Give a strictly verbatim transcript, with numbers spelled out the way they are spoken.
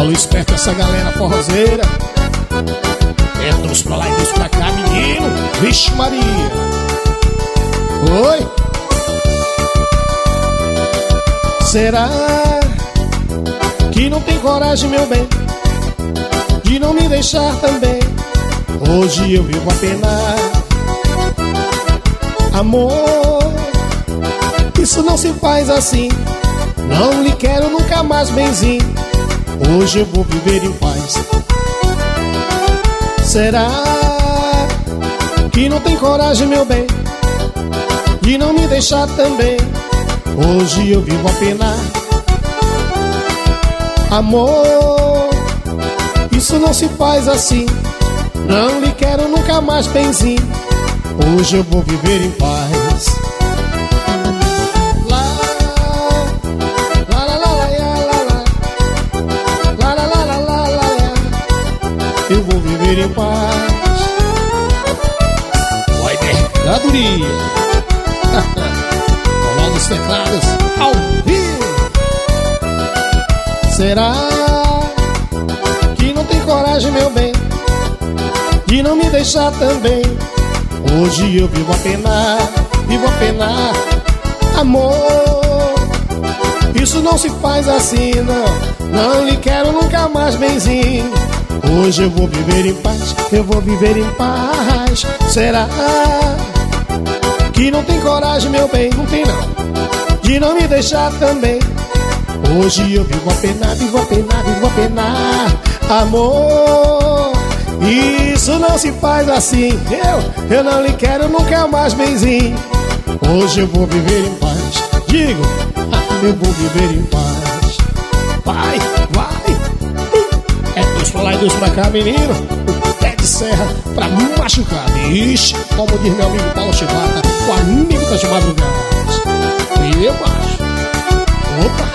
Alô, esperto essa galera forrozeira. É dos pra lá e dos pra cá, menino. Vixe Maria. Oi. Será que não tem coragem, meu bem, de não me deixar também? Hoje eu vivo a penar. Amor, isso não se faz assim. Não lhe quero nunca mais, benzinho. Hoje eu vou viver em paz. Será que não tem coragem, meu bem, de não me deixar também? Hoje eu vivo a penar. Amor, isso não se faz assim. Não lhe quero nunca mais, benzinho. Hoje eu vou viver em paz. Lá, lá, lá, lá, lá, lá, lá, lá, lá, lá, lá, lá. Eu vou viver em paz. Vai, mercadoria. Rolando os teclados ao vivo. Será que não tem coragem, meu bem, de não me deixar também? Hoje eu vivo a penar, vivo a penar. Amor, isso não se faz assim, não. Não lhe quero nunca mais, benzinho. Hoje eu vou viver em paz, eu vou viver em paz. Será que não tem coragem, meu bem, não tem não, de não me deixar também? Hoje eu vivo a penar, vivo a penar, vivo a penar. Amor, isso não se faz assim. Eu, eu não lhe quero nunca mais, benzinho. Hoje eu vou viver em paz. Digo, eu vou viver em paz. Vai, vai. É dois pra lá e dois pra cá, menino. O pé de serra pra machucar. Ixi, como diz meu amigo Paulo Chibata, o amigo das madrugadas. E eu baixo. Opa.